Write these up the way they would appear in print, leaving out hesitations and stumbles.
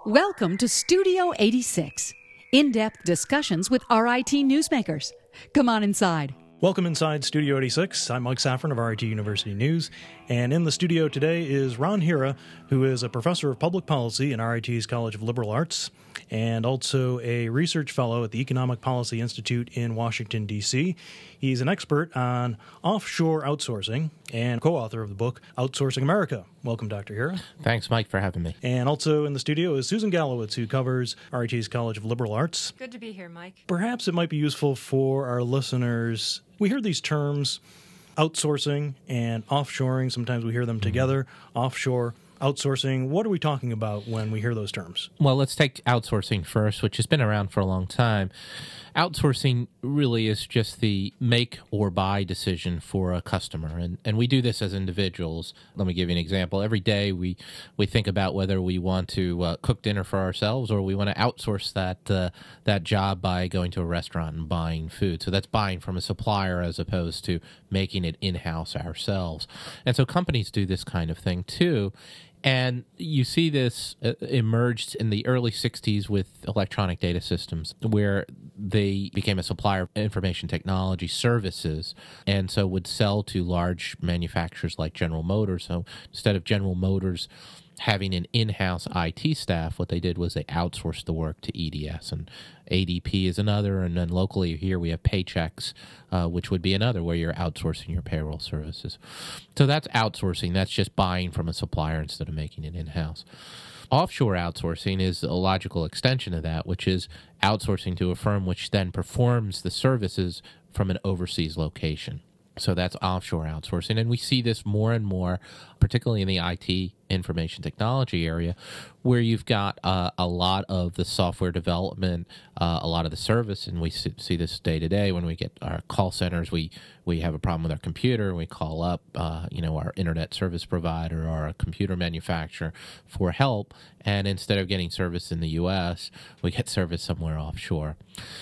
Welcome to Studio 86, in-depth discussions with RIT newsmakers. Come on inside. Welcome inside Studio 86. I'm Mike Saffron of RIT University News, and in the studio today is Ron Hira, who is a professor of public policy in RIT's College of Liberal Arts and also a research fellow at the Economic Policy Institute in Washington, D.C. He's an expert on offshore outsourcing and co-author of the book Outsourcing America. Welcome, Dr. Hira. Thanks, Mike, for having me. And also in the studio is Susan Galowitz, who covers RIT's College of Liberal Arts. Good to be here, Mike. Perhaps it might be useful for our listeners. We hear these terms, outsourcing and offshoring. Sometimes we hear them together, offshore, outsourcing. What are we talking about when we hear those terms? Well, let's take outsourcing first, which has been around for a long time. Outsourcing really is just the make or buy decision for a customer, and we do this as individuals. Let me give you an example. Every day we think about whether we want to cook dinner for ourselves or we want to outsource that job by going to a restaurant and buying food. So that's buying from a supplier as opposed to making it in-house ourselves. And so companies do this kind of thing too. And you see this emerged in the early 60s with electronic data systems, where they became a supplier of information technology services and so would sell to large manufacturers like General Motors. So instead of General Motors having an in-house IT staff, what they did was they outsourced the work to EDS, and ADP is another, and then locally here we have Paychex, which would be another where you're outsourcing your payroll services. So that's outsourcing. That's just buying from a supplier instead of making it in-house. Offshore outsourcing is a logical extension of that, which is outsourcing to a firm which then performs the services from an overseas location. So that's offshore outsourcing. And we see this more and more, particularly in the IT information technology area, where you've got a lot of the software development, a lot of the service, and we see this day to day when we get our call centers. We have a problem with our computer, and we call up our internet service provider or a computer manufacturer for help, and instead of getting service in the U.S., we get service somewhere offshore.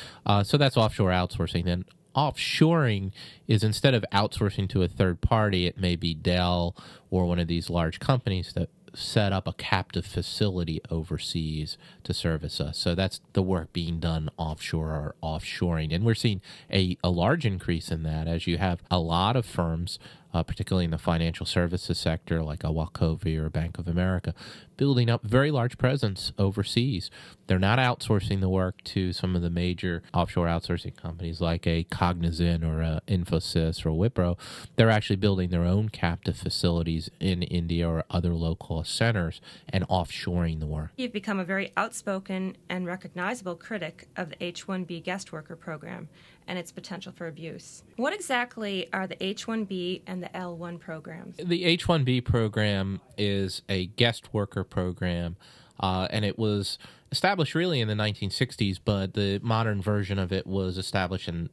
So that's offshore outsourcing. Then offshoring is instead of outsourcing to a third party, it may be Dell or one of these large companies that set up a captive facility overseas to service us. So that's the work being done offshore or offshoring. And we're seeing a large increase in that as you have a lot of firms, particularly in the financial services sector like a Wachovia or Bank of America, building up very large presence overseas. They're not outsourcing the work to some of the major offshore outsourcing companies like a Cognizant or a Infosys or Wipro. They're actually building their own captive facilities in India or other low-cost centers and offshoring the work. You've become a very outspoken and recognizable critic of the H-1B guest worker program and its potential for abuse. What exactly are the H-1B and the L-1 programs? The H-1B program is a guest worker program, and it was established really in the 1960s, but the modern version of it was established in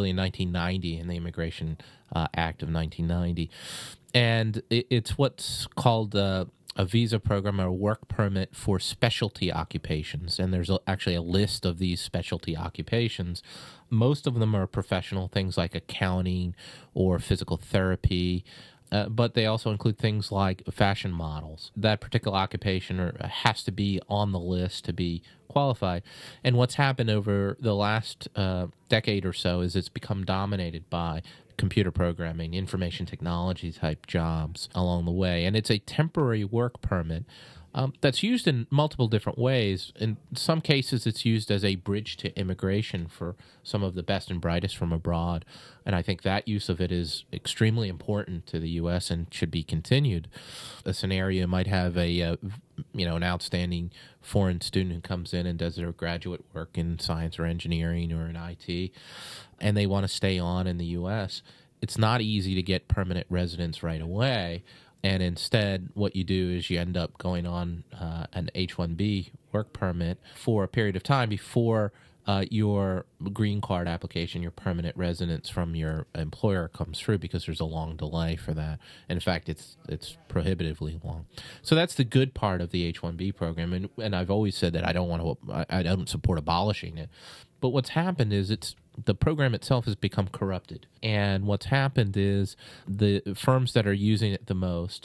1990 in the Immigration Act of 1990. And it's what's called a visa program or a work permit for specialty occupations. And there's actually a list of these specialty occupations. Most of them are professional, things like accounting or physical therapy, but they also include things like fashion models. That particular occupation has to be on the list to be qualified. And what's happened over the last decade or so is it's become dominated by computer programming, information technology type jobs along the way. And it's a temporary work permit that's used in multiple different ways. In some cases, it's used as a bridge to immigration for some of the best and brightest from abroad. And I think that use of it is extremely important to the U.S. and should be continued. A scenario might have an outstanding foreign student who comes in and does their graduate work in science or engineering or in IT, and they want to stay on in the U.S. It's not easy to get permanent residence right away. And instead, what you do is you end up going on an H-1B work permit for a period of time before your green card application, your permanent residence from your employer comes through, because there's a long delay for that. And in fact, it's prohibitively long. So that's the good part of the H-1B program. And I've always said that I don't support abolishing it. But what's happened is the program itself has become corrupted. And what's happened is the firms that are using it the most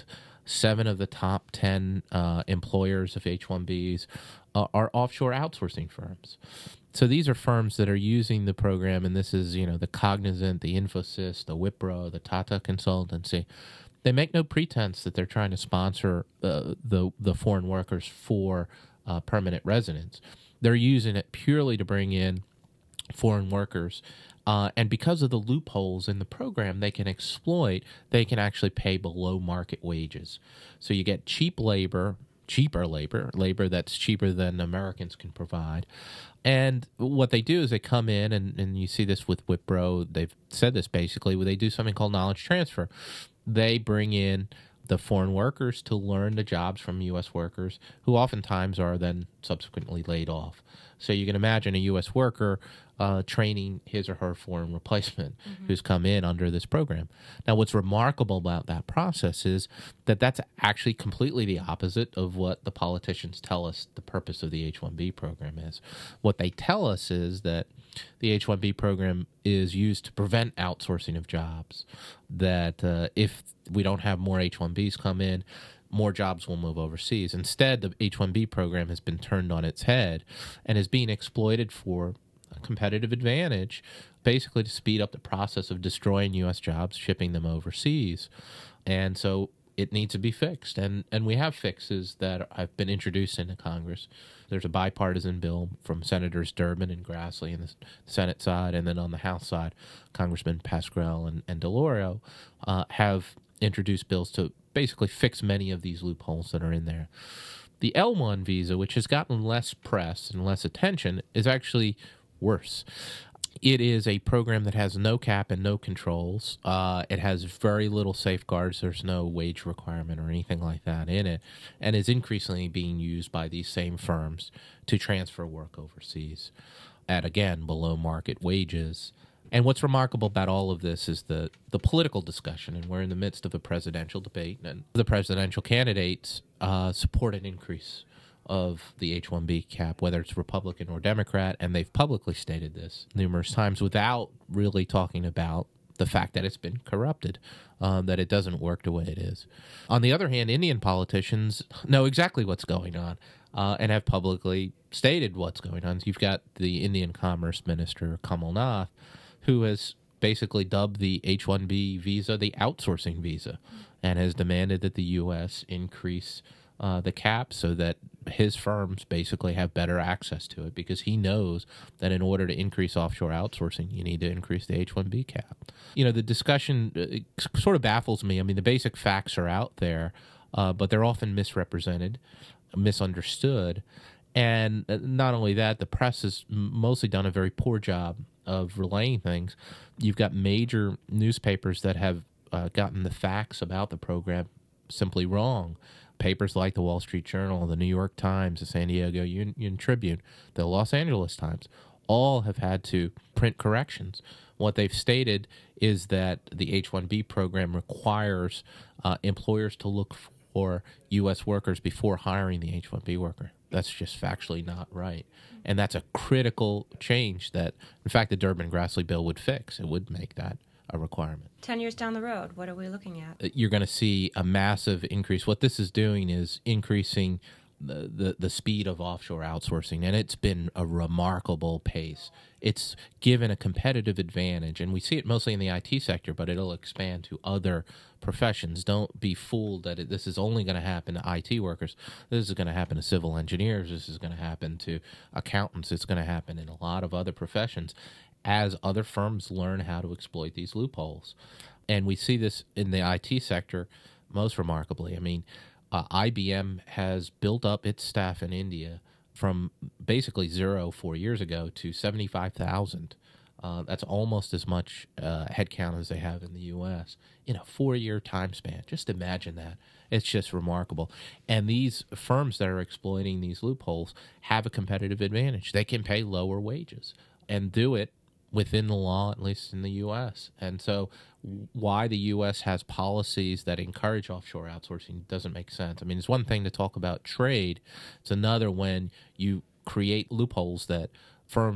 7 of the top 10 employers of H-1Bs are offshore outsourcing firms. So these are firms that are using the program, and this is, the Cognizant, the Infosys, the Wipro, the Tata Consultancy. They make no pretense that they're trying to sponsor the foreign workers for permanent residence. They're using it purely to bring in foreign workers. And because of the loopholes in the program they can exploit, they can actually pay below market wages. So you get cheaper labor that's cheaper than Americans can provide. And what they do is they come in, and you see this with Wipro, they've said this basically, where they do something called knowledge transfer. They bring in the foreign workers to learn the jobs from U.S. workers, who oftentimes are then subsequently laid off. So you can imagine a U.S. worker training his or her foreign replacement who's come in under this program. Now, what's remarkable about that process is that that's actually completely the opposite of what the politicians tell us the purpose of the H-1B program is. What they tell us is that the H-1B program is used to prevent outsourcing of jobs, that if we don't have more H-1Bs come in, more jobs will move overseas. Instead, the H-1B program has been turned on its head and is being exploited for a competitive advantage, basically to speed up the process of destroying U.S. jobs, shipping them overseas. And so it needs to be fixed. And we have fixes that have been introduced into Congress. There's a bipartisan bill from Senators Durbin and Grassley on the Senate side, and then on the House side, Congressman Pascrell and DeLauro have introduced bills to basically fix many of these loopholes that are in there. The L1 visa, which has gotten less press and less attention, is actually worse. It is a program that has no cap and no controls. It has very little safeguards. There's no wage requirement or anything like that in it, and is increasingly being used by these same firms to transfer work overseas at, again, below market wages. And what's remarkable about all of this is the political discussion, and we're in the midst of a presidential debate, and the presidential candidates support an increase of the H-1B cap, whether it's Republican or Democrat, and they've publicly stated this numerous times without really talking about the fact that it's been corrupted, that it doesn't work the way it is. On the other hand, Indian politicians know exactly what's going on and have publicly stated what's going on. You've got the Indian Commerce Minister, Kamal Nath, who has basically dubbed the H-1B visa the outsourcing visa and has demanded that the U.S. increase the cap so that his firms basically have better access to it, because he knows that in order to increase offshore outsourcing, you need to increase the H-1B cap. The discussion sort of baffles me. I mean, the basic facts are out there, but they're often misrepresented, misunderstood. And not only that, the press has mostly done a very poor job of relaying things. You've got major newspapers that have gotten the facts about the program simply wrong. Papers like the Wall Street Journal, the New York Times, the San Diego Union Tribune, the Los Angeles Times, all have had to print corrections. What they've stated is that the H-1B program requires employers to look for U.S. workers before hiring the H-1B worker. That's just factually not right. And that's a critical change that, in fact, the Durbin-Grassley bill would fix. It would make that a requirement. 10 years down the road, what are we looking at? You're going to see a massive increase. What this is doing is increasing the speed of offshore outsourcing, and it's been a remarkable pace. It's given a competitive advantage, and we see it mostly in the IT sector, but it'll expand to other professions. Don't be fooled that this is only going to happen to IT workers. This is going to happen to civil engineers. This is going to happen to accountants. It's going to happen in a lot of other professions as other firms learn how to exploit these loopholes. And we see this in the IT sector most remarkably. I mean, IBM has built up its staff in India from basically 4 years ago to 75,000. That's almost as much headcount as they have in the U.S. in a 4-year time span. Just imagine that. It's just remarkable. And these firms that are exploiting these loopholes have a competitive advantage. They can pay lower wages and do it within the law, at least in the U.S. And so why the U.S. has policies that encourage offshore outsourcing doesn't make sense. I mean, it's one thing to talk about trade. It's another when you create loopholes that firms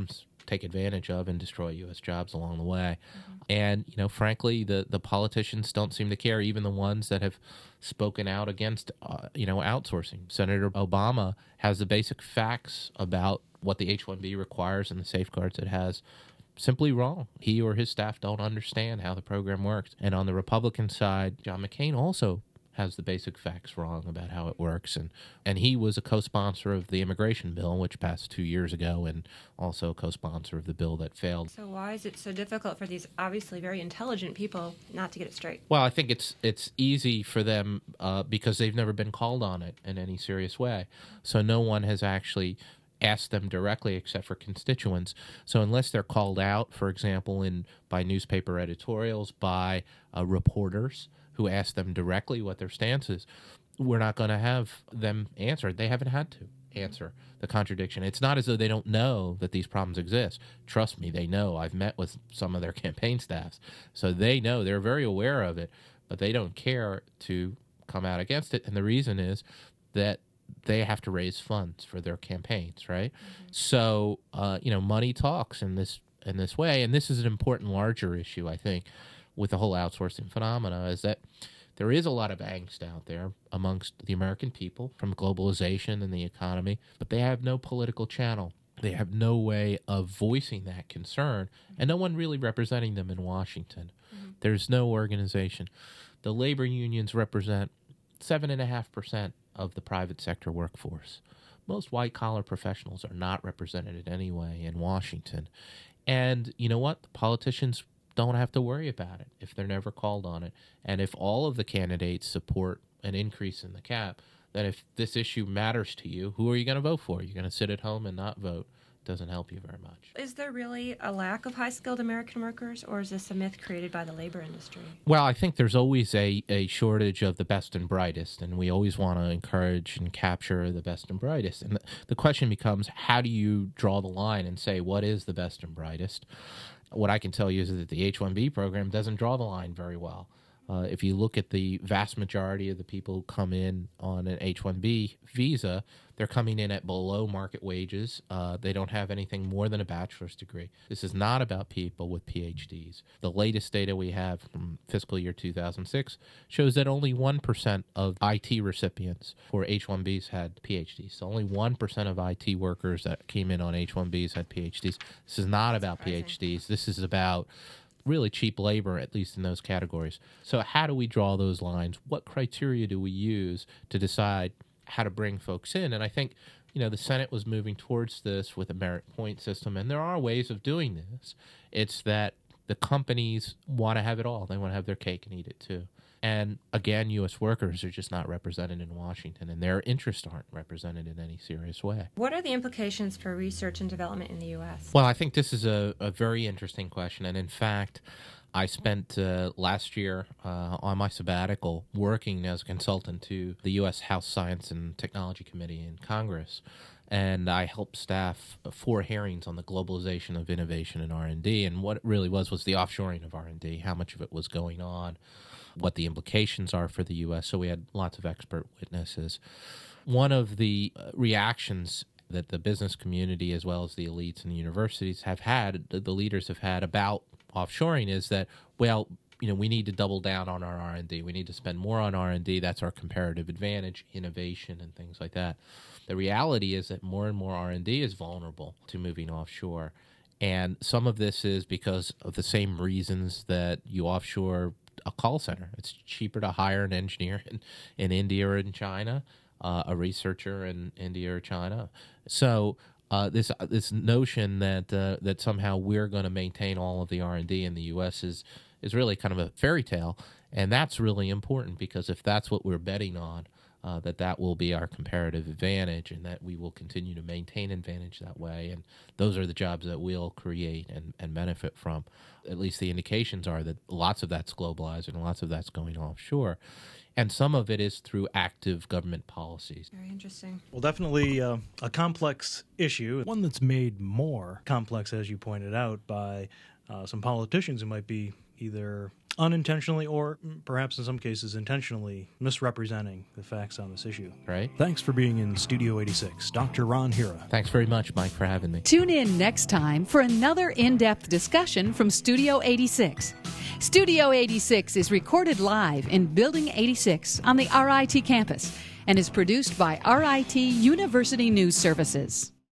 take advantage of and destroy U.S. jobs along the way. And, frankly, the politicians don't seem to care, even the ones that have spoken out against, outsourcing. Senator Obama has the basic facts about what the H-1B requires and the safeguards it has simply wrong. He or his staff don't understand how the program works. And on the Republican side, John McCain also has the basic facts wrong about how it works. And he was a co-sponsor of the immigration bill, which passed 2 years ago, and also a co-sponsor of the bill that failed. So why is it so difficult for these obviously very intelligent people not to get it straight? Well, I think it's easy for them because they've never been called on it in any serious way. So no one has actually asked them directly except for constituents. So unless they're called out, for example, by newspaper editorials, by reporters who ask them directly what their stance is, we're not going to have them answer. They haven't had to answer the contradiction. It's not as though they don't know that these problems exist. Trust me, they know. I've met with some of their campaign staffs. So they know. They're very aware of it, but they don't care to come out against it. And the reason is that they have to raise funds for their campaigns, right? So, money talks in this way. And this is an important, larger issue, I think, with the whole outsourcing phenomena, is that there is a lot of angst out there amongst the American people from globalization and the economy, but they have no political channel. They have no way of voicing that concern, and no one really representing them in Washington. There's no organization. The labor unions represent 7.5% of the private sector workforce. Most white-collar professionals are not represented in any way in Washington. And you know what? The politicians don't have to worry about it if they're never called on it. And if all of the candidates support an increase in the cap, then if this issue matters to you, who are you going to vote for? You're going to sit at home and not vote. Doesn't help you very much. Is there really a lack of high-skilled American workers, or is this a myth created by the labor industry? Well, I think there's always a shortage of the best and brightest, and we always want to encourage and capture the best and brightest. And the question becomes, how do you draw the line and say what is the best and brightest? What I can tell you is that the H-1B program doesn't draw the line very well. If you look at the vast majority of the people who come in on an H-1B visa, they're coming in at below market wages. They don't have anything more than a bachelor's degree. This is not about people with PhDs. The latest data we have from fiscal year 2006 shows that only 1% of IT recipients for H-1Bs had PhDs. So only 1% of IT workers that came in on H-1Bs had PhDs. This is not about PhDs. This is about really cheap labor, at least in those categories. So how do we draw those lines? What criteria do we use to decide how to bring folks in? And I think, the Senate was moving towards this with a merit point system, and there are ways of doing this. It's that the companies want to have it all. They want to have their cake and eat it too. And again, U.S. workers are just not represented in Washington, and their interests aren't represented in any serious way. What are the implications for research and development in the U.S.? Well, I think this is a very interesting question. And in fact, I spent last year on my sabbatical working as a consultant to the U.S. House Science and Technology Committee in Congress. And I helped staff 4 hearings on the globalization of innovation and R&D. And what it really was the offshoring of R&D, how much of it was going on, what the implications are for the U.S. So we had lots of expert witnesses. One of the reactions that the business community, as well as the elites and the universities have had, the leaders have had about offshoring is that, well, we need to double down on our R&D. We need to spend more on R&D. That's our comparative advantage, innovation, and things like that. The reality is that more and more R&D is vulnerable to moving offshore. And some of this is because of the same reasons that you offshore a call center. It's cheaper to hire an engineer in India or in China, a researcher in India or China. So this notion that somehow we're going to maintain all of the R&D in the U.S. is really kind of a fairy tale, and that's really important because if that's what we're betting on, that will be our comparative advantage, and that we will continue to maintain advantage that way, and those are the jobs that we'll create and benefit from. At least the indications are that lots of that's globalized and lots of that's going offshore. And some of it is through active government policies. Very interesting. Well, definitely a complex issue, one that's made more complex, as you pointed out, by some politicians who might be either unintentionally or perhaps in some cases intentionally misrepresenting the facts on this issue. Right. Thanks for being in Studio 86, Dr. Ron Hira. Thanks very much, Mike, for having me. Tune in next time for another in-depth discussion from Studio 86. Studio 86 is recorded live in Building 86 on the RIT campus and is produced by RIT University News Services.